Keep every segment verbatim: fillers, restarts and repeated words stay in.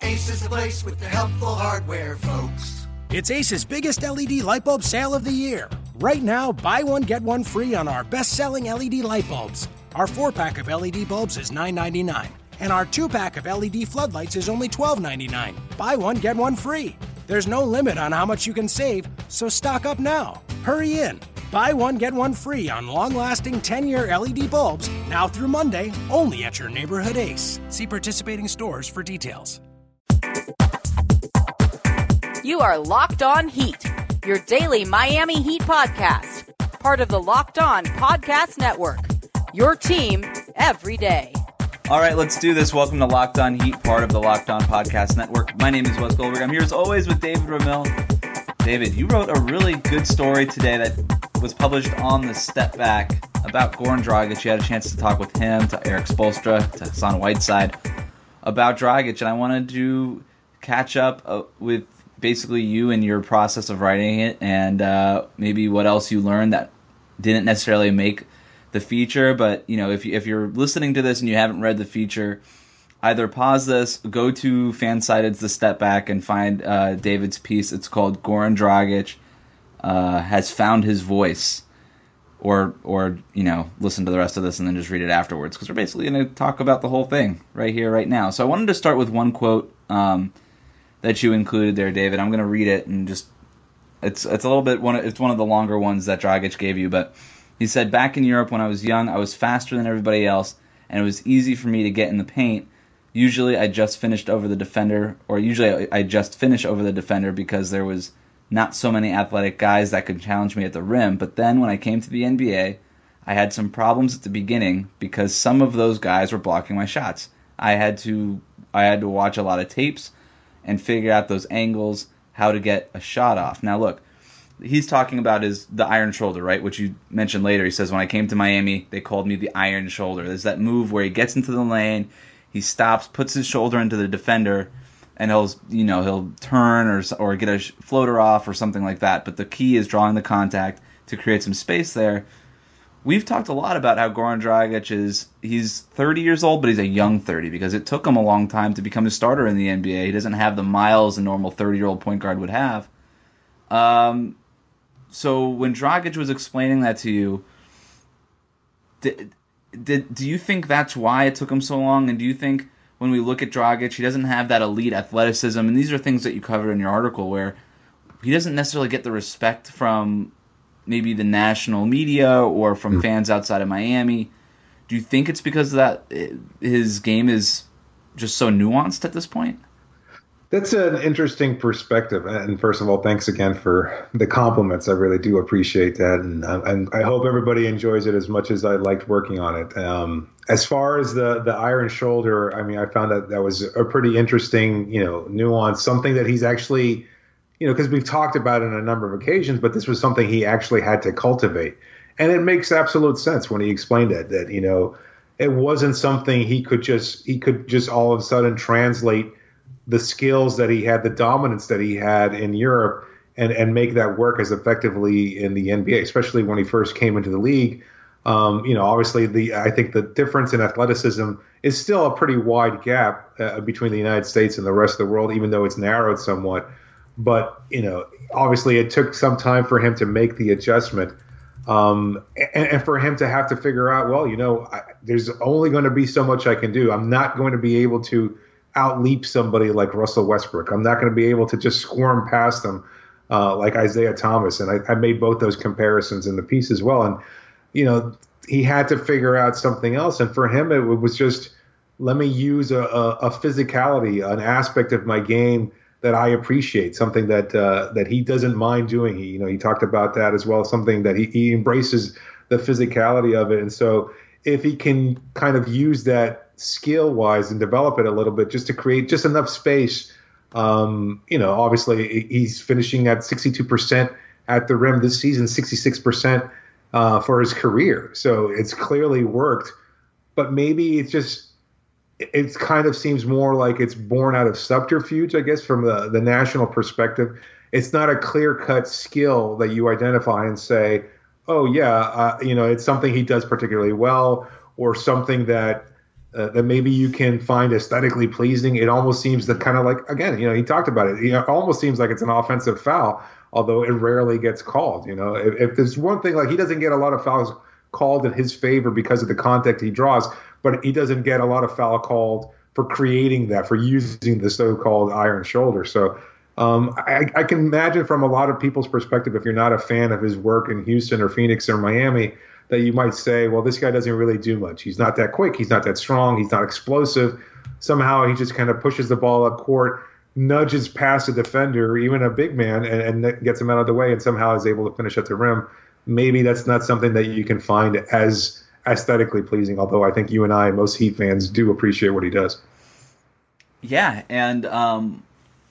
Ace is the place with the helpful hardware, folks. It's Ace's biggest L E D light bulb sale of the year. Right now, buy one, get one free on our best-selling L E D light bulbs. Our four-pack of L E D bulbs is nine ninety-nine, and our two-pack of L E D floodlights is only twelve ninety-nine. Buy one, get one free. There's no limit on how much you can save, so stock up now. Hurry in. Buy one, get one free on long-lasting ten-year L E D bulbs, now through Monday, only at your neighborhood Ace. See participating stores for details. You are Locked On Heat, your daily Miami Heat podcast. Part of the Locked On Podcast Network, your team every day. All right, let's do this. Welcome to Locked On Heat, part of the Locked On Podcast Network. My name is Wes Goldberg. I'm here as always with David Ramil. David, you wrote a really good story today that was published on the Step Back about Goran Dragic. You had a chance to talk with him, to Eric Spoelstra, to Hassan Whiteside about Dragic, and I wanted to catch up uh, with basically you and your process of writing it, and uh, maybe what else you learned that didn't necessarily make the feature. But you know, if you, if you're listening to this and you haven't read the feature, either pause this, go to Fansided's The Step Back, and find uh, David's piece. It's called "Goran Dragic uh, Has Found His Voice," or or you know, listen to the rest of this and then just read it afterwards, because we're basically going to talk about the whole thing right here, right now. So I wanted to start with one quote um, that you included there, David. I'm going to read it, and just it's it's a little bit one. Of, it's one of the longer ones that Dragic gave you, but he said, "Back in Europe when I was young, I was faster than everybody else, and it was easy for me to get in the paint. Usually I just finished over the defender, or usually I just finish over the defender because there was not so many athletic guys that could challenge me at the rim. But then when I came to the N B A, I had some problems at the beginning because some of those guys were blocking my shots. I had to I had to watch a lot of tapes and figure out those angles, how to get a shot off." Now look, he's talking about is the iron shoulder, right? Which you mentioned later. He says, when I came to Miami, they called me the iron shoulder. There's that move where he gets into the lane, he stops, puts his shoulder into the defender, and he'll, you know, he'll turn or or get a floater off or something like that. But the key is drawing the contact to create some space there. We've talked a lot about how Goran Dragic is, he's thirty years old, but he's a young thirty because it took him a long time to become a starter in the N B A. He doesn't have the miles a normal thirty-year-old point guard would have. Um, so when Dragic was explaining that to you, did, did do you think that's why it took him so long? And do you think when we look at Dragic, he doesn't have that elite athleticism? And these are things that you covered in your article where he doesn't necessarily get the respect from maybe the national media or from fans outside of Miami. Do you think it's because of that his game is just so nuanced at this point? That's an interesting perspective. And first of all, thanks again for the compliments. I really do appreciate that. And, and I hope everybody enjoys it as much as I liked working on it. Um, as far as the, the iron shoulder, I mean, I found that that was a pretty interesting, you know, nuance, something that he's actually, you know, because we've talked about it on a number of occasions, but this was something he actually had to cultivate. And it makes absolute sense when he explained it, that, you know, it wasn't something he could just, he could just all of a sudden translate the skills that he had, the dominance that he had in Europe, and, and make that work as effectively in the N B A, especially when he first came into the league. Um, you know, obviously, the I think the difference in athleticism is still a pretty wide gap uh, between the United States and the rest of the world, even though it's narrowed somewhat. But, you know, obviously it took some time for him to make the adjustment, um, and, and for him to have to figure out, well, you know, I, there's only going to be so much I can do. I'm not going to be able to outleap somebody like Russell Westbrook. I'm not going to be able to just squirm past them uh, like Isaiah Thomas. And I, I made both those comparisons in the piece as well. And, you know, he had to figure out something else. And for him, it was just, let me use a, a, a physicality, an aspect of my game that I appreciate, something that uh, that he doesn't mind doing. He, you know, he talked about that as well, something that he, he embraces the physicality of it. And so if he can kind of use that skill-wise and develop it a little bit just to create just enough space, um, you know, obviously he's finishing at sixty-two percent at the rim this season, sixty-six percent uh, for his career. So it's clearly worked, but maybe it's just, it kind of seems more like it's born out of subterfuge, I guess, from the, the national perspective. It's not a clear-cut skill that you identify and say, oh, yeah, uh, you know, it's something he does particularly well, or something that uh, that maybe you can find aesthetically pleasing. It almost seems that kind of like, again, you know, he talked about it. It almost seems like it's an offensive foul, although it rarely gets called. You know, if, if there's one thing, like he doesn't get a lot of fouls called in his favor because of the contact he draws, but he doesn't get a lot of foul called for creating that, for using the so-called iron shoulder. So um, I, I can imagine from a lot of people's perspective, if you're not a fan of his work in Houston or Phoenix or Miami, that you might say, well, this guy doesn't really do much. He's not that quick. He's not that strong. He's not explosive. Somehow he just kind of pushes the ball up court, nudges past a defender, even a big man, and, and gets him out of the way and somehow is able to finish at the rim. Maybe that's not something that you can find as aesthetically pleasing, although I think you and I, most Heat fans, do appreciate what he does. Yeah, and um,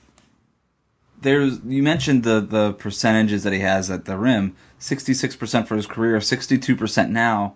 there's you mentioned the, the percentages that he has at the rim, sixty-six percent for his career, sixty-two percent now.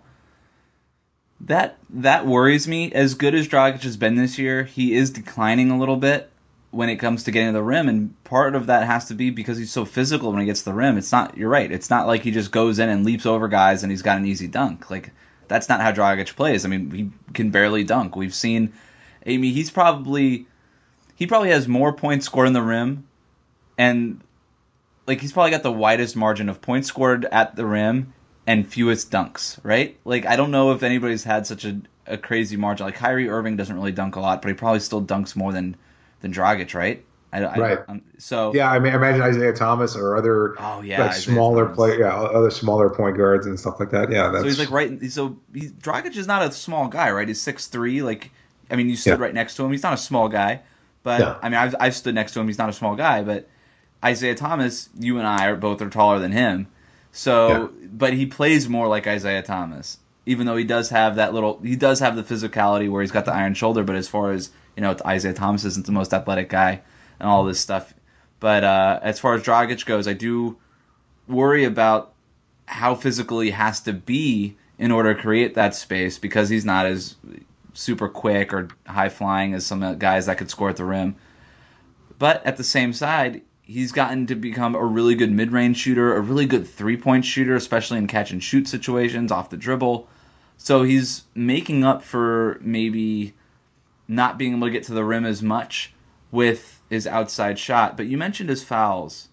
That that worries me. As good as Dragic has been this year, he is declining a little bit when it comes to getting to the rim, and part of that has to be because he's so physical when he gets to the rim. It's not, you're right, it's not like he just goes in and leaps over guys and he's got an easy dunk. Like, that's not how Dragic plays. I mean, he can barely dunk. We've seen, I mean, he's probably, he probably has more points scored in the rim, and, like, he's probably got the widest margin of points scored at the rim and fewest dunks, right? Like, I don't know if anybody's had such a, a crazy margin. Like, Kyrie Irving doesn't really dunk a lot, but he probably still dunks more than than Dragic, right? I, I, right. I'm, so yeah, I mean, imagine Isaiah Thomas or other oh, yeah, like smaller Thomas. play, yeah, other smaller point guards and stuff like that. Yeah, that's... so he's like right. So he's, Dragic is not a small guy, right? He's six three. Like, I mean, you stood yeah. right next to him. He's not a small guy, but yeah. I mean, I've I've stood next to him. He's not a small guy, but Isaiah Thomas, you and I are both are taller than him. So, yeah. but he plays more like Isaiah Thomas, even though he does have that little. He does have the physicality where he's got the iron shoulder, but as far as you know, Isaiah Thomas isn't the most athletic guy and all this stuff. But uh, as far as Dragic goes, I do worry about how physical he has to be in order to create that space, because he's not as super quick or high-flying as some guys that could score at the rim. But at the same side, he's gotten to become a really good mid-range shooter, a really good three-point shooter, especially in catch-and-shoot situations, off the dribble. So he's making up for maybe not being able to get to the rim as much with his outside shot. But you mentioned his fouls.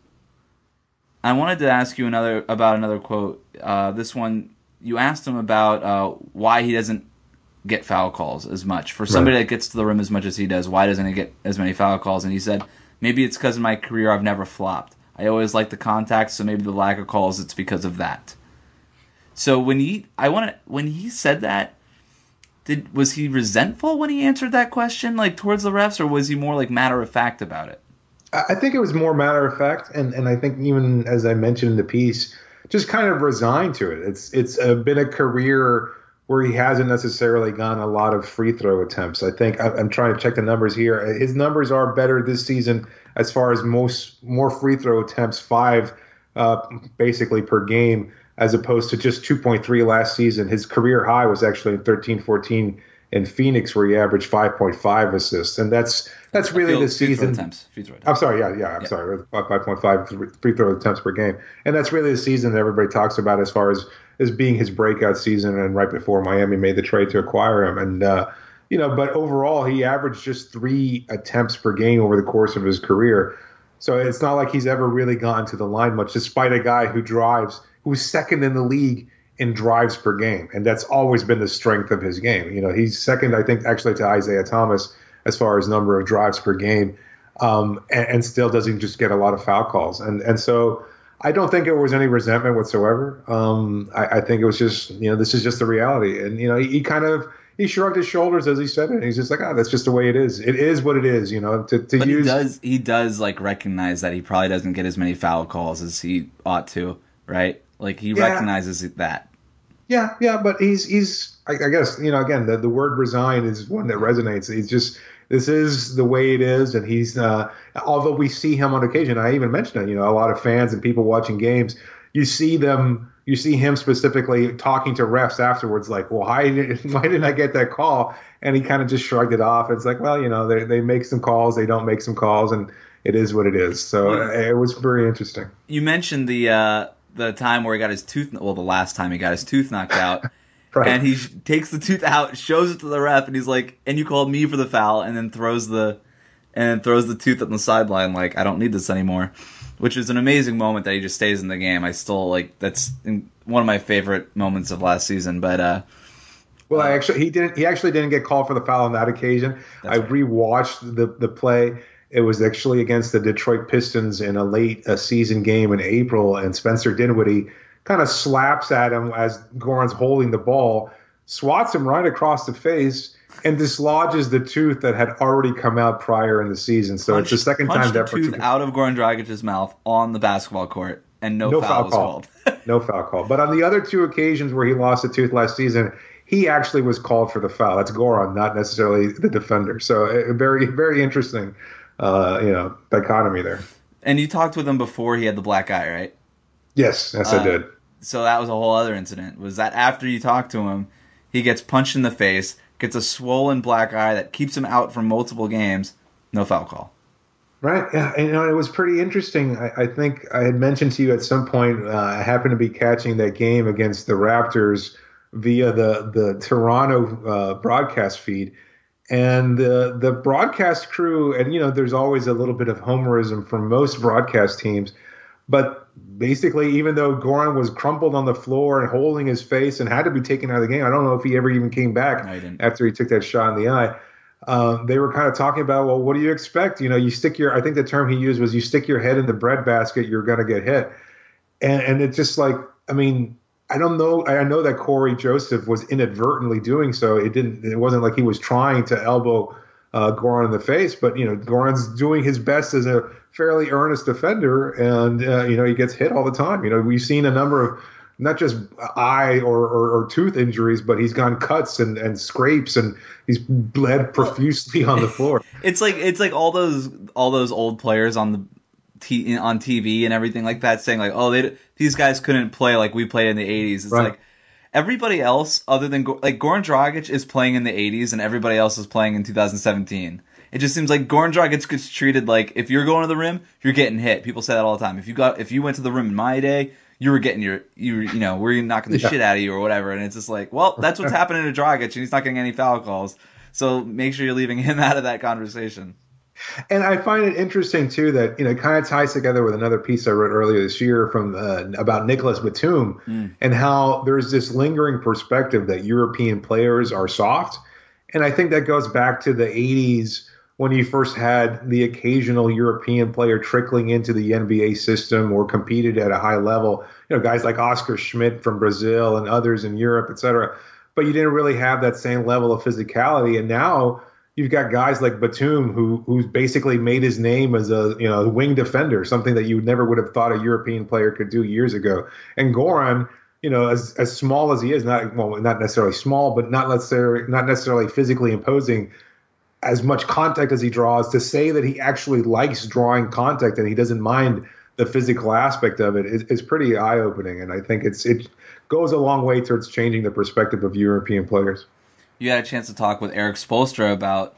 I wanted to ask you another about another quote. Uh, this one, you asked him about uh, why he doesn't get foul calls as much. For somebody right. that gets to the rim as much as he does, why doesn't he get as many foul calls? And he said, maybe it's because in my career I've never flopped. I always like the contact, so maybe the lack of calls, it's because of that. So when he, I want to, when he said that, Did, was he resentful when he answered that question, like towards the refs, or was he more like matter of fact about it? I think it was more matter of fact, and, and I think even as I mentioned in the piece, just kind of resigned to it. It's it's a, been a career where he hasn't necessarily gotten a lot of free throw attempts. I think I'm trying to check the numbers here. His numbers are better this season as far as most more free throw attempts, five uh, basically per game, as opposed to just two point three last season. His career high was actually in thirteen fourteen in Phoenix, where he averaged five point five assists. And that's that's really field, the season. Free throw attempts. Free throw attempts. I'm sorry, yeah, yeah, I'm yeah. sorry, five point five free throw attempts per game. And that's really the season that everybody talks about as far as, as being his breakout season, and right before Miami made the trade to acquire him. And, uh, you know, but overall, he averaged just three attempts per game over the course of his career. So it's not like he's ever really gone to the line much, despite a guy who drives – who's second in the league in drives per game. And that's always been the strength of his game. You know, he's second, I think, actually to Isaiah Thomas as far as number of drives per game, um, and, and still doesn't just get a lot of foul calls. And and so I don't think there was any resentment whatsoever. Um, I, I think it was just, you know, this is just the reality. And, you know, he, he kind of, he shrugged his shoulders as he said it. And he's just like, oh, that's just the way it is. It is what it is, you know, to, to but use. He does, he does like recognize that he probably doesn't get as many foul calls as he ought to, right? Like, he yeah. recognizes that. Yeah, yeah, but he's, he's I, I guess, you know, again, the, the word resign is one that resonates. He's just, this is the way it is, and he's, uh, although we see him on occasion, I even mentioned it, you know, a lot of fans and people watching games, you see them, you see him specifically talking to refs afterwards, like, well, why didn't, why didn't I get that call? And he kind of just shrugged it off. It's like, well, you know, they they make some calls, they don't make some calls, and it is what it is. So well, it was very interesting. You mentioned the, uh, the time where he got his tooth, well, the last time he got his tooth knocked out, Right. And he sh- takes the tooth out, shows it to the ref, and he's like, "And you called me for the foul," and then throws the and then throws the tooth on the sideline like, "I don't need this anymore," which is an amazing moment that he just stays in the game. I still like that's one of my favorite moments of last season. But uh, well, I actually he didn't he actually didn't get called for the foul on that occasion. I right. rewatched the the play. It was actually against the Detroit Pistons in a late a season game in April, and Spencer Dinwiddie kind of slaps at him as Goran's holding the ball, swats him right across the face, and dislodges the tooth that had already come out prior in the season. So punch, it's the second time the that tooth out of Goran Dragic's mouth on the basketball court, and no, no foul, foul was call. called. No foul call. But on the other two occasions where he lost a tooth last season, he actually was called for the foul. That's Goran, not necessarily the defender. So a very, very interesting, uh, you know, dichotomy there. And you talked with him before he had the black eye, right? Yes, yes, uh, I did. So that was a whole other incident. Was that after you talked to him, he gets punched in the face, gets a swollen black eye that keeps him out for multiple games, no foul call. Right. Yeah. And, you know, it was pretty interesting. I, I think I had mentioned to you at some point, uh, I happened to be catching that game against the Raptors via the, the Toronto uh, broadcast feed. And the, the broadcast crew, and, you know, there's always a little bit of homerism from most broadcast teams. But basically, even though Goran was crumpled on the floor and holding his face and had to be taken out of the game, I don't know if he ever even came back after he took that shot in the eye. Uh, they were kind of talking about, well, what do you expect? You know, you stick your, I think the term he used was you stick your head in the breadbasket, you're going to get hit. And, and it's just like, I mean, I don't know. I know that Corey Joseph was inadvertently doing so. It didn't, it wasn't like he was trying to elbow uh, Goran in the face, but, you know, Goran's doing his best as a fairly earnest defender. And, uh, you know, he gets hit all the time. You know, we've seen a number of, not just eye or, or, or tooth injuries, but he's gone cuts and, and scrapes, and he's bled profusely on the floor. It's like it's like all those all those old players on the t- on T V and everything like that saying like, oh, they these guys couldn't play like we played in the eighties. It's right. like everybody else other than like Goran Dragic is playing in the eighties, and everybody else is playing in two thousand seventeen. It just seems like Goran Dragic gets treated like if you're going to the rim, you're getting hit. People say that all the time. If you got if you went to the rim in my day, you were getting your, you were, you know, we're knocking the yeah. shit out of you or whatever. And it's just like, well, that's what's happening to Dragic, and he's not getting any foul calls. So make sure you're leaving him out of that conversation. And I find it interesting, too, that, you know, it kind of ties together with another piece I wrote earlier this year from uh, about Nicholas Batum mm. and how there's this lingering perspective that European players are soft. And I think that goes back to the eighties when you first had the occasional European player trickling into the N B A system or competed at a high level, you know, guys like Oscar Schmidt from Brazil and others in Europe, et cetera. But you didn't really have that same level of physicality. And now you've got guys like Batum, who who's basically made his name as a, you know, wing defender, something that you never would have thought a European player could do years ago. And Goran, you know, as as small as he is, not well, not necessarily small, but not necessarily not necessarily physically imposing, as much contact as he draws, to say that he actually likes drawing contact and he doesn't mind the physical aspect of it is, is pretty eye-opening. And I think it's it goes a long way towards changing the perspective of European players. You had a chance to talk with Eric Spoelstra about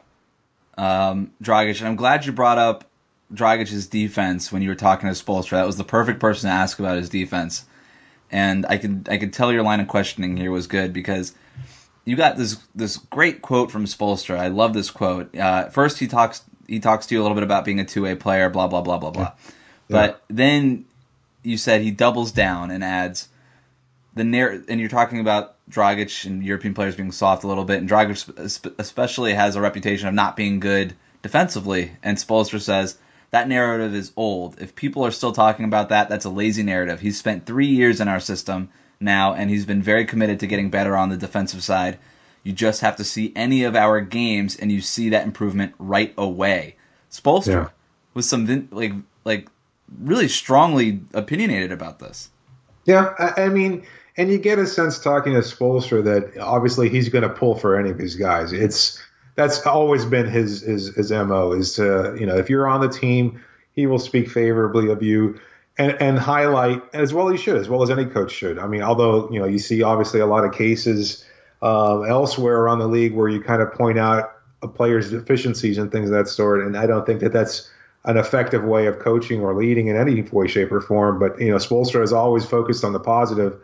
um, Dragic, and I'm glad you brought up Dragic's defense when you were talking to Spoelstra. That was the perfect person to ask about his defense. And I could I could tell your line of questioning here was good, because you got this this great quote from Spoelstra. I love this quote. Uh, first, he talks he talks to you a little bit about being a two-way player, blah, blah, blah, blah, blah. Yeah. But then you said he doubles down and adds, the narr- and you're talking about Dragic and European players being soft a little bit, and Dragic especially has a reputation of not being good defensively. And Spoelstra says, that narrative is old. If people are still talking about that, that's a lazy narrative. He's spent three years in our system now, and he's been very committed to getting better on the defensive side. You just have to see any of our games, and you see that improvement right away. Spoelstra yeah. was some like like really strongly opinionated about this. Yeah, I, I mean, and you get a sense talking to Spoelstra that obviously he's going to pull for any of these guys. It's that's always been his his his M O is to, you know, if you're on the team, he will speak favorably of you. And, and highlight, as well as he should, as well as any coach should. I mean, although, you know, you see obviously a lot of cases uh, elsewhere around the league where you kind of point out a player's deficiencies and things of that sort. And I don't think that that's an effective way of coaching or leading in any way, shape, or form. But, you know, Spoelstra is always focused on the positive.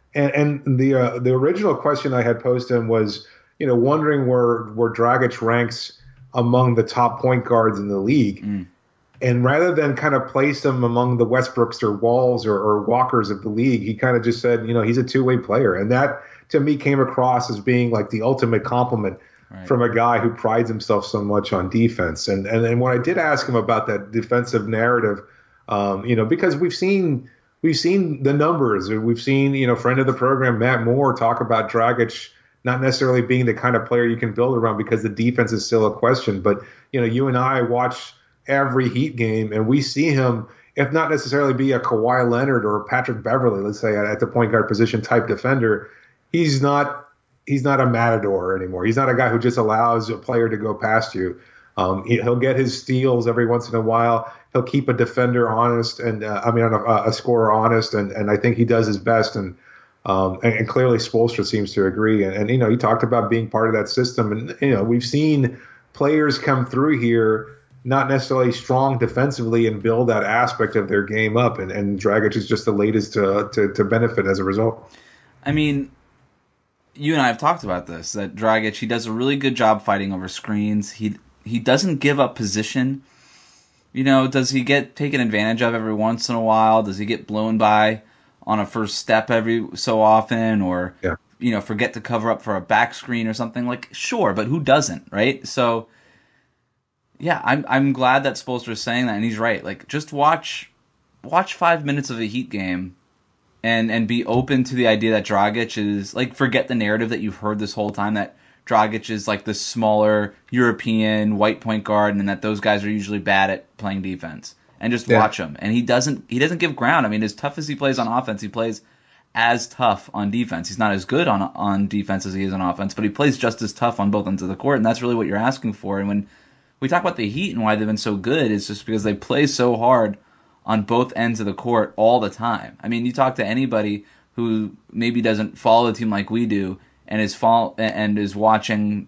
And, and the uh, the original question I had posed to him was, you know, wondering where where Dragic ranks among the top point guards in the league. Mm. And rather than kind of place him among the Westbrooks or Walls or, or Walkers of the league, he kind of just said, you know, he's a two-way player. And that, to me, came across as being like the ultimate compliment right. from a guy who prides himself so much on defense. And and, and when I did ask him about that defensive narrative, um, you know, because we've seen – We've seen the numbers. We've seen, you know, friend of the program, Matt Moore, talk about Dragic not necessarily being the kind of player you can build around because the defense is still a question. But, you know, you and I watch every Heat game, and we see him, if not necessarily be a Kawhi Leonard or Patrick Beverley, let's say, at the point guard position type defender, he's not he's not a matador anymore. He's not a guy who just allows a player to go past you. Um, he, he'll get his steals every once in a while. He'll keep a defender honest, and uh, I mean a, a scorer honest, and, and I think he does his best. And um, and, and clearly Spoelstra seems to agree. And, and you know, he talked about being part of that system, and you know, we've seen players come through here not necessarily strong defensively and build that aspect of their game up. And, and Dragic is just the latest to, to to benefit as a result. I mean, you and I have talked about this, that Dragic, he does a really good job fighting over screens. He he doesn't give up position. You know, does he get taken advantage of every once in a while? Does he get blown by on a first step every so often, or yeah. you know, forget to cover up for a back screen or something? Like, sure, but who doesn't, right? So, yeah, I'm I'm glad that Spoelstra is saying that, and he's right. Like, just watch watch five minutes of a Heat game, and and be open to the idea that Dragic is, like, forget the narrative that you've heard this whole time that Dragic is like the smaller European white point guard, and that those guys are usually bad at playing defense. And just yeah. watch him. And he doesn't he doesn't give ground. I mean, as tough as he plays on offense, he plays as tough on defense. He's not as good on on defense as he is on offense, but he plays just as tough on both ends of the court, and that's really what you're asking for. And when we talk about the Heat and why they've been so good, it's just because they play so hard on both ends of the court all the time. I mean, you talk to anybody who maybe doesn't follow the team like we do, and is fall and is watching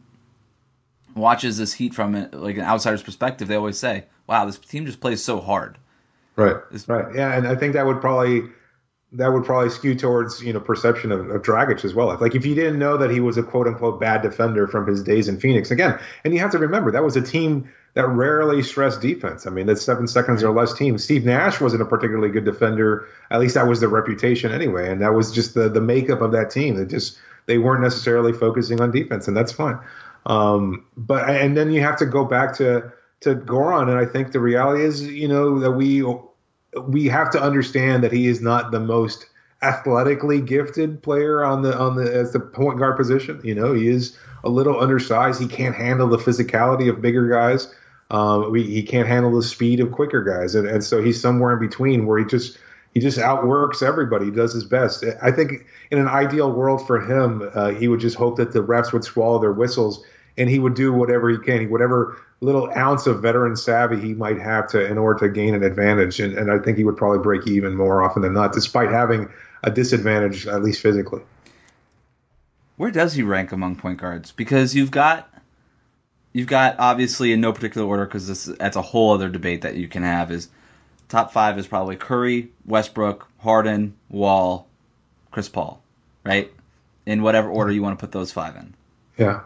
watches this Heat from like an outsider's perspective, they always say, "Wow, this team just plays so hard." Right, it's, right, yeah, and I think that would probably that would probably skew towards you know perception of, of Dragic as well. Like if you didn't know that he was a quote unquote bad defender from his days in Phoenix, again, and you have to remember that was a team that rarely stressed defense. I mean, that seven seconds or less team. Steve Nash wasn't a particularly good defender. At least that was the reputation anyway, and that was just the the makeup of that team. That just they weren't necessarily focusing on defense, and that's fine. Um, but and then you have to go back to to Goran, and I think the reality is, you know, that we we have to understand that he is not the most athletically gifted player on the on the as the point guard position. You know, he is a little undersized. He can't handle the physicality of bigger guys. Um, we, he can't handle the speed of quicker guys, and, and so he's somewhere in between where he just he just outworks everybody. He does his best. I think in an ideal world for him, uh, he would just hope that the refs would swallow their whistles, and he would do whatever he can, whatever little ounce of veteran savvy he might have to in order to gain an advantage. And, and I think he would probably break even more often than not, despite having a disadvantage, at least physically. Where does he rank among point guards? Because you've got you've got obviously in no particular order, because this that's a whole other debate that you can have. Is top five is probably Curry, Westbrook, Harden, Wall, Chris Paul, right? In whatever order you want to put those five in. Yeah.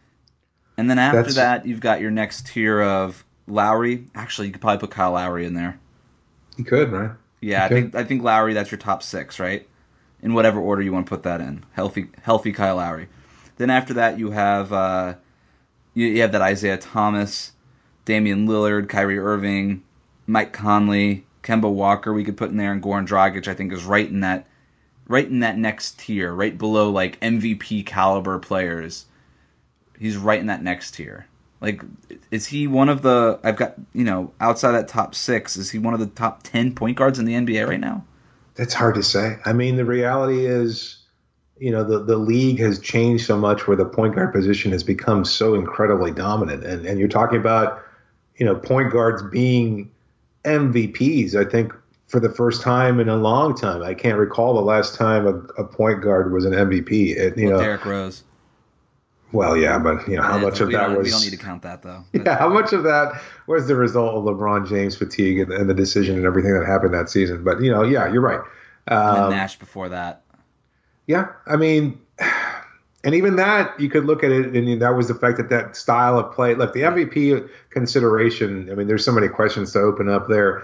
And then after That's, that, you've got your next tier of Lowry. Actually, you could probably put Kyle Lowry in there. You could, right? Yeah, I think I think Lowry, that's your top six, right? In whatever order you want to put that in. Healthy healthy Kyle Lowry. Then after that, you have uh, you, you have that Isaiah Thomas, Damian Lillard, Kyrie Irving, Mike Conley, Kemba Walker we could put in there, and Goran Dragic, I think, is right in that right in that next tier, right below like M V P caliber players. He's right in that next tier. Like, is he one of the, I've got, you know, outside that top six, is he one of the top ten point guards in the N B A right now? That's hard to say. I mean, the reality is, you know, the, the league has changed so much where the point guard position has become so incredibly dominant. And, and you're talking about, you know, point guards being M V Ps, I think, for the first time in a long time. I can't recall the last time a, a point guard was an M V P. It, you well, know, Derrick Rose. Well, yeah, but you know how yeah, much of that was. We don't need to count that though. Yeah, how much of that was the result of LeBron James fatigue and, and the decision and everything that happened that season? But you know, yeah, you're right. Um, and um, Nash before that. Yeah, I mean, and even that you could look at it, and that was the fact that that style of play. Look, the M V P consideration. I mean, there's so many questions to open up there.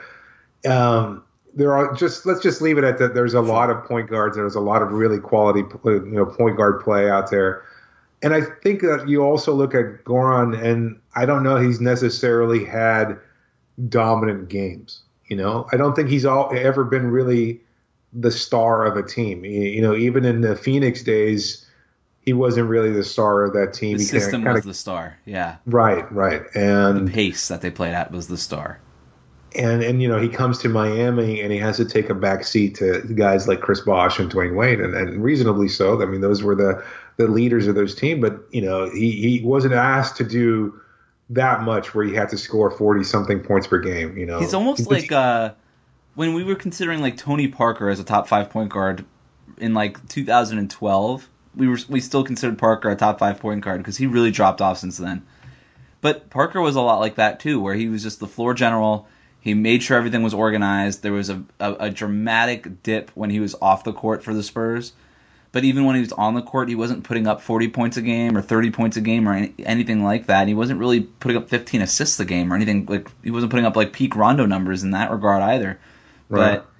Um, there are just let's just leave it at that. There's a lot of point guards. There's a lot of really quality, you know, point guard play out there. And I think that you also look at Goran, and I don't know he's necessarily had dominant games. You know, I don't think he's all, ever been really the star of a team. You, you know, even in the Phoenix days, he wasn't really the star of that team. The he system kinda, was the star, yeah. Right, right. And the pace that they played at was the star. And, and you know, he comes to Miami and he has to take a back seat to guys like Chris Bosh and Dwayne Wade, and, and reasonably so. I mean, those were the, the leaders of those teams. But, you know, he, he wasn't asked to do that much where he had to score forty-something points per game. You know, He's almost like uh, when we were considering like Tony Parker as a top five point guard in like two thousand twelve, we were we still considered Parker a top five point guard because he really dropped off since then. But Parker was a lot like that too, where he was just the floor general. He made sure everything was organized. There was a, a, a dramatic dip when he was off the court for the Spurs. But even when he was on the court, he wasn't putting up forty points a game or thirty points a game or any, anything like that. He wasn't really putting up fifteen assists a game or anything. Like he wasn't putting up like peak Rondo numbers in that regard either. Right. But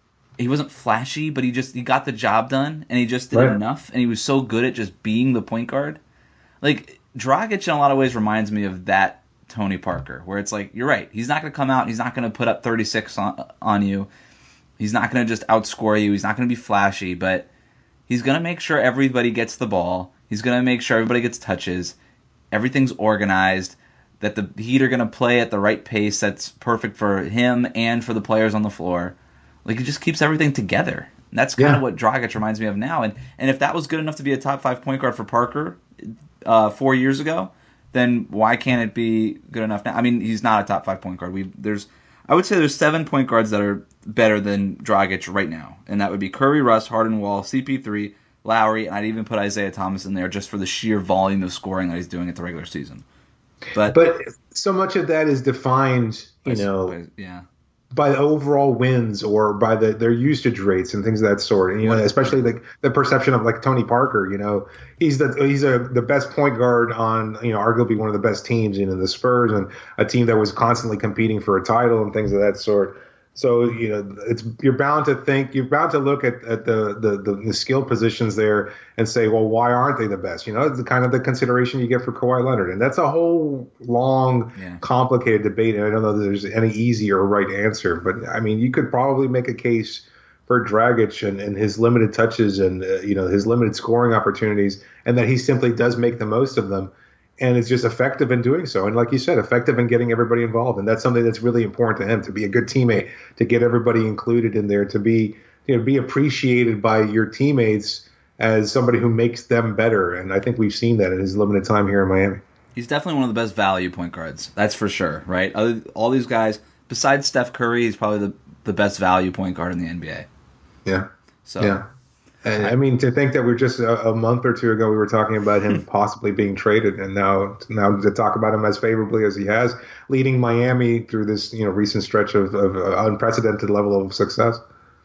he wasn't flashy, but he just he got the job done, and he just did right. enough. And he was so good at just being the point guard. Like Dragic in a lot of ways reminds me of that Tony Parker, where it's like, you're right, he's not going to come out, he's not going to put up thirty-six on, on you, he's not going to just outscore you, he's not going to be flashy, but he's going to make sure everybody gets the ball, he's going to make sure everybody gets touches, everything's organized, that the Heat are going to play at the right pace that's perfect for him and for the players on the floor. Like, he just keeps everything together. And that's kind yeah. of what Dragic reminds me of now. And and if that was good enough to be a top five point guard for Parker uh, four years ago, then why can't it be good enough now? I mean, he's not a top five point guard. We there's, I would say there's seven point guards that are better than Dragic right now, and that would be Curry, Russ, Harden, Wall, C P three, Lowry, and I'd even put Isaiah Thomas in there just for the sheer volume of scoring that he's doing at the regular season. But but so much of that is defined, you by, know, by, yeah. by overall wins or by the their usage rates and things of that sort. And, you know, especially the the perception of like Tony Parker. You know, he's the he's a the best point guard on, you know, arguably one of the best teams, you know, the Spurs, and a team that was constantly competing for a title and things of that sort. So, you know, it's you're bound to think you're bound to look at, at the, the, the, the skill positions there and say, well, why aren't they the best? You know, it's the kind of the consideration you get for Kawhi Leonard. And that's a whole long, yeah. complicated debate. And I don't know that there's any easy or right answer. But, I mean, you could probably make a case for Dragic and, and his limited touches and, uh, you know, his limited scoring opportunities, and that he simply does make the most of them. And it's just effective in doing so. And like you said, effective in getting everybody involved. And that's something that's really important to him, to be a good teammate, to get everybody included in there, to be, you know, be appreciated by your teammates as somebody who makes them better. And I think we've seen that in his limited time here in Miami. He's definitely one of the best value point guards. That's for sure, right? Other, all these guys, besides Steph Curry, he's probably the, the best value point guard in the N B A. Yeah. So. Yeah. And I mean, to think that we're just a, a month or two ago, we were talking about him possibly being traded, and now now to talk about him as favorably as he has, leading Miami through this, you know, recent stretch of, of unprecedented level of success.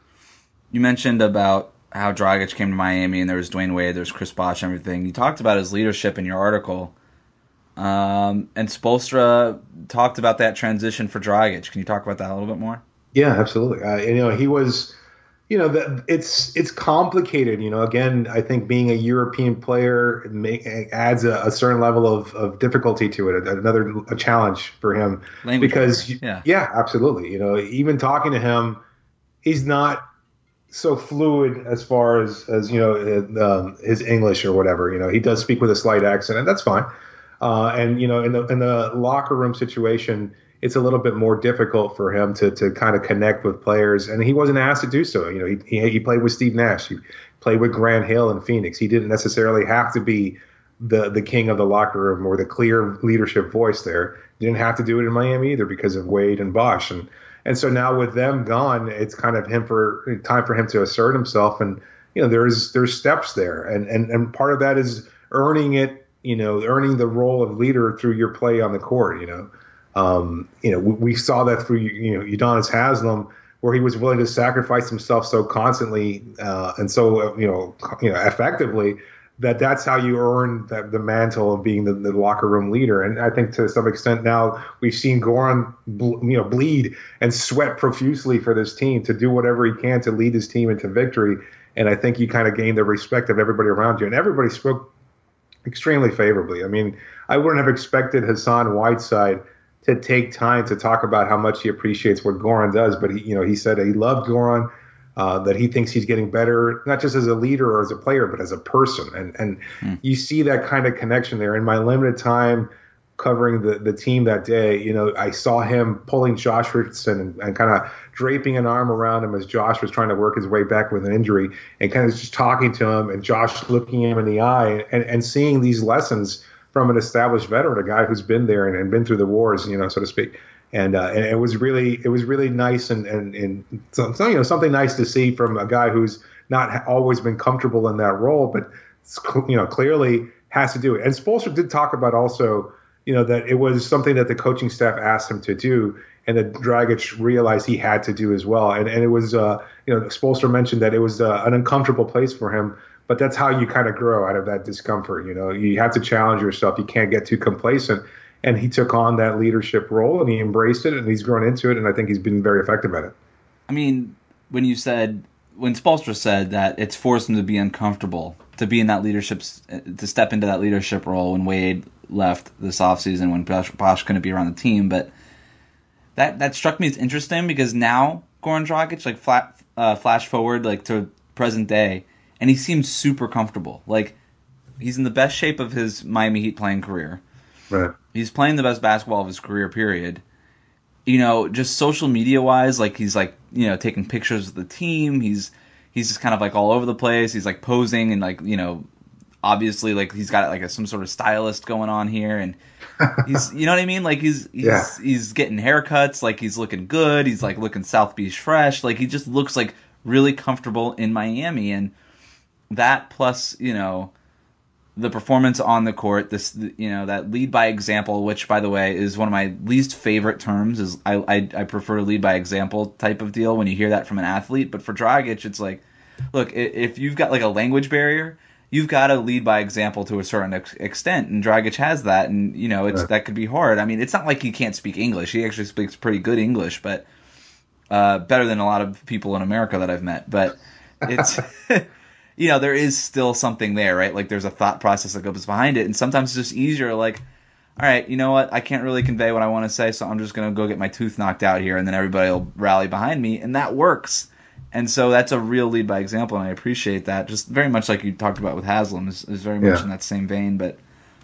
You mentioned about how Dragic came to Miami, and there was Dwayne Wade, there was Chris Bosh, and everything. You talked about his leadership in your article, um, and Spoelstra talked about that transition for Dragic. Can you talk about that a little bit more? Yeah, absolutely. Uh, you know, he was. You know, the, it's it's complicated. You know, again, I think being a European player make, adds a, a certain level of, of difficulty to it, another a challenge for him. Language because, yeah. yeah, absolutely. You know, even talking to him, he's not so fluid as far as, as you know, um, his English or whatever. You know, he does speak with a slight accent, and that's fine. Uh, and, you know, in the in the locker room situation, it's a little bit more difficult for him to to kind of connect with players, and he wasn't asked to do so. You know, he he, he played with Steve Nash, he played with Grant Hill in Phoenix. He didn't necessarily have to be the the king of the locker room or the clear leadership voice there. He didn't have to do it in Miami either because of Wade and Bosh, and and so now with them gone, it's kind of him for time for him to assert himself, and you know there's there's steps there, and and and part of that is earning it. You know, earning the role of leader through your play on the court. You know. Um, you know, we, we saw that through, you know, Udonis Haslem where he was willing to sacrifice himself so constantly uh, and so you know you know effectively that that's how you earn the, the mantle of being the, the locker room leader. And I think to some extent now we've seen Goran ble- you know bleed and sweat profusely for this team to do whatever he can to lead his team into victory. And I think you kind of gain the respect of everybody around you. And everybody spoke extremely favorably. I mean, I wouldn't have expected Hassan Whiteside to take time to talk about how much he appreciates what Goran does. But he, you know, he said he loved Goran, uh, that he thinks he's getting better, not just as a leader or as a player, but as a person. And and mm. you see that kind of connection there. In my limited time covering the, the team that day, you know, I saw him pulling Josh Richardson and, and kind of draping an arm around him as Josh was trying to work his way back with an injury, and kind of just talking to him, and Josh looking him in the eye and, and seeing these lessons from an established veteran, a guy who's been there and, and been through the wars, you know, so to speak. And, uh, and it was really, it was really nice and, and, and so, so, you know, something nice to see from a guy who's not always been comfortable in that role, but, you know, clearly has to do it. And Spoelstra did talk about also, you know, that it was something that the coaching staff asked him to do, and that Dragic realized he had to do as well. And, and it was, uh, you know, Spoelstra mentioned that it was uh, an uncomfortable place for him, but that's how you kind of grow out of that discomfort. You know, you have to challenge yourself. You can't get too complacent. And he took on that leadership role, and he embraced it, and he's grown into it, and I think he's been very effective at it. I mean, when you said, when Spoelstra said that it's forced him to be uncomfortable, to be in that leadership, to step into that leadership role when Wade left this offseason, when Bosh, Bosh couldn't be around the team, but that that struck me as interesting because now Goran Dragic, like flat, uh, flash forward like to present day, and he seems super comfortable. Like he's in the best shape of his Miami Heat playing career. Right. He's playing the best basketball of his career, period. You know, just social media wise, like he's like, you know, taking pictures of the team. He's he's just kind of like all over the place. He's like posing and like, you know, obviously like he's got like a, some sort of stylist going on here, and he's, you know what I mean? Like he's he's yeah. he's getting haircuts, like he's looking good. He's like looking South Beach fresh. Like he just looks like really comfortable in Miami, and that plus, you know, the performance on the court, this, you know, that lead by example, which by the way is one of my least favorite terms. Is I I, I prefer lead by example type of deal when you hear that from an athlete. But for Dragic, it's like, look, if you've got like a language barrier, you've got to lead by example to a certain ex- extent, and Dragic has that, and you know, it's right. that could be hard. I mean, it's not like he can't speak English. He actually speaks pretty good English, but uh, better than a lot of people in America that I've met. But it's. You know, there is still something there, right? Like, there's a thought process that goes behind it, and sometimes it's just easier, like, all right, you know what? I can't really convey what I want to say, so I'm just going to go get my tooth knocked out here, and then everybody will rally behind me, and that works. And so that's a real lead by example, and I appreciate that. Just very much like you talked about with Haslam, is, is very much yeah. in that same vein, but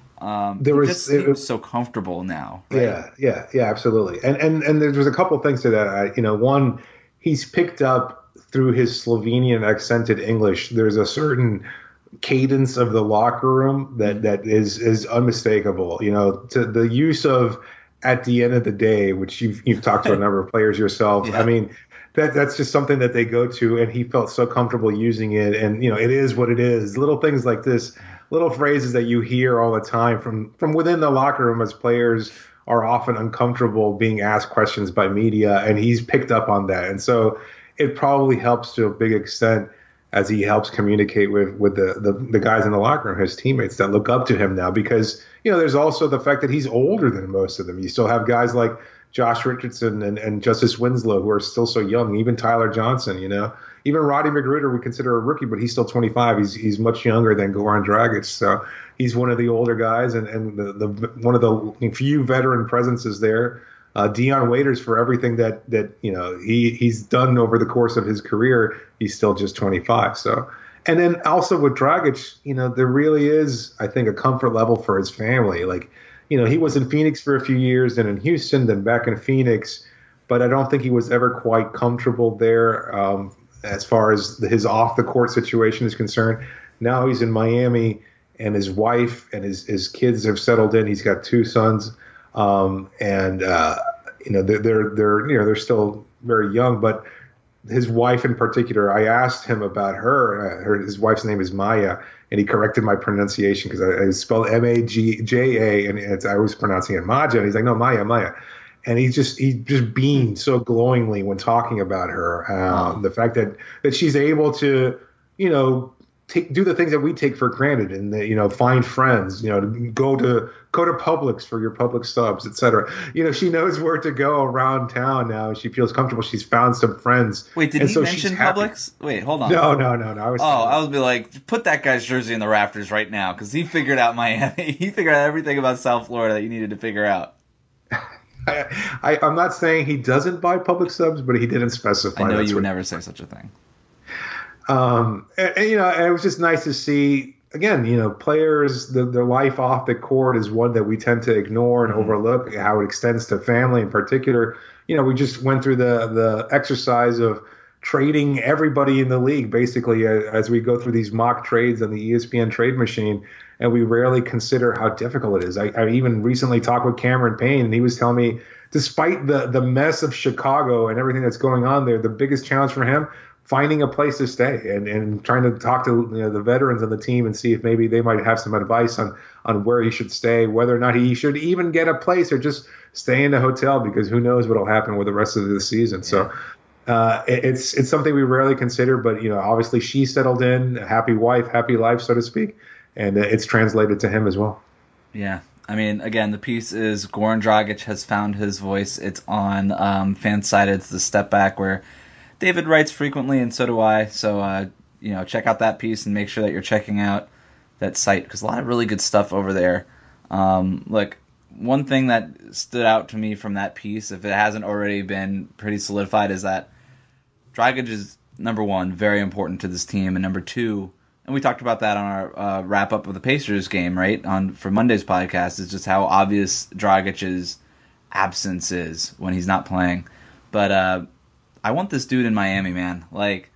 um, there was, just seems it was so comfortable now. Right? Yeah, yeah, yeah, absolutely. And and and there's a couple things to that. I, you know, one, he's picked up through his Slovenian accented English, there's a certain cadence of the locker room that, that is, is unmistakable. You know, to the use of "at the end of the day," which you've you've talked to a number of players yourself. Yeah. I mean, that that's just something that they go to, and he felt so comfortable using it. And you know, it is what it is. Little things like this, little phrases that you hear all the time from from within the locker room as players are often uncomfortable being asked questions by media, and he's picked up on that. And so it probably helps to a big extent as he helps communicate with, with the, the, the guys in the locker room, his teammates that look up to him now, because, you know, there's also the fact that he's older than most of them. You still have guys like Josh Richardson and, and Justice Winslow who are still so young, even Tyler Johnson, you know, even Roddy McGruder, we consider a rookie, but he's still twenty-five. He's he's much younger than Goran Dragic. So he's one of the older guys, and, and the, the one of the few veteran presences there. Uh, Dion Waiters, for everything that that you know he he's done over the course of his career, he's still just twenty-five. So, and then also with Dragic, you know, there really is, I think, a comfort level for his family. Like, you know, he was in Phoenix for a few years, then in Houston, then back in Phoenix, but I don't think he was ever quite comfortable there um, as far as his off the court situation is concerned. Now he's in Miami, and his wife and his his kids have settled in. He's got two sons. Um, and, uh, you know, they're, they're, they're, you know, they're still very young, but his wife in particular, I asked him about her, uh, her his wife's name is Maya, and he corrected my pronunciation because I, I spelled M A G J A, and it's, I was pronouncing it Maja. And he's like, no, Maya, Maya. and he just he just beamed so glowingly when talking about her. Uh, wow. The fact that that she's able to, you know, take do the things that we take for granted, and that, you know, find friends, you know, go to go to Publix for your Publix subs, et cetera. You know, she knows where to go around town now. She feels comfortable. She's found some friends. Wait, did and he so mention Publix? Wait, hold on. No, no, no, no. I was oh, I was be like, put that guy's jersey in the rafters right now, because he figured out Miami. He figured out everything about South Florida that you needed to figure out. I, I, I'm not saying he doesn't buy Publix subs, but he didn't specify. I know That's you would what, never say such a thing. Um, and, and, you know, and it was just nice to see, again, you know, players, the, their life off the court is one that we tend to ignore and mm-hmm. overlook, how it extends to family in particular. You know, we just went through the, the exercise of trading everybody in the league, basically, as we go through these mock trades on the E S P N trade machine, and we rarely consider how difficult it is. I, I even recently talked with Cameron Payne, and he was telling me, despite the, the mess of Chicago and everything that's going on there, the biggest challenge for him, finding a place to stay and, and trying to talk to, you know, the veterans on the team and see if maybe they might have some advice on, on where he should stay, whether or not he should even get a place or just stay in a hotel, because who knows what will happen with the rest of the season. Yeah. So uh, it, it's it's something we rarely consider, but, you know, obviously she settled in, a happy wife, happy life, so to speak, and it's translated to him as well. Yeah. I mean, again, the piece is Goran Dragic has found his voice. It's on um, Fansided. It's the step back where David writes frequently, and so do I. So, uh, you know, check out that piece and make sure that you're checking out that site, because a lot of really good stuff over there. Um, look, one thing that stood out to me from that piece, if it hasn't already been pretty solidified, is that Dragic is, number one, very important to this team, and number two, and we talked about that on our uh, wrap-up of the Pacers game, right, on for Monday's podcast, is just how obvious Dragic's absence is when he's not playing. But uh, I want this dude in Miami, man. Like,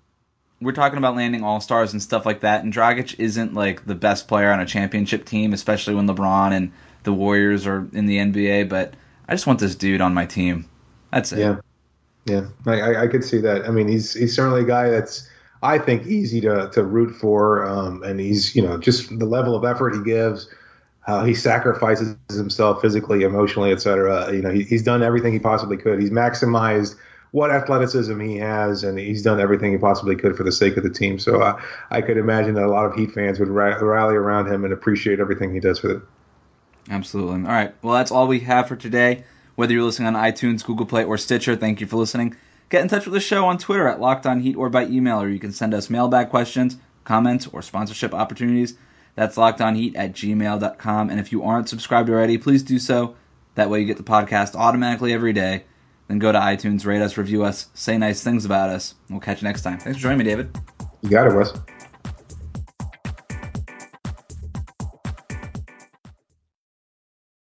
we're talking about landing all-stars and stuff like that, and Dragic isn't, like, the best player on a championship team, especially when LeBron and the Warriors are in the N B A, but I just want this dude on my team. That's it. Yeah, yeah, I, I could see that. I mean, he's he's certainly a guy that's, I think, easy to, to root for, um, and he's, you know, just the level of effort he gives, how he sacrifices himself physically, emotionally, et cetera. You know, he, he's done everything he possibly could. He's maximized what athleticism he has, and he's done everything he possibly could for the sake of the team. So uh, I could imagine that a lot of Heat fans would ra- rally around him and appreciate everything he does for them. Absolutely. All right. Well, that's all we have for today. Whether you're listening on iTunes, Google Play, or Stitcher, thank you for listening. Get in touch with the show on Twitter at Locked On Heat or by email, or you can send us mailbag questions, comments, or sponsorship opportunities. That's lockedonheat at gmail dot com. And if you aren't subscribed already, please do so. That way you get the podcast automatically every day. Then go to iTunes, rate us, review us, say nice things about us. We'll catch you next time. Thanks for joining me, David. You got it, Wes.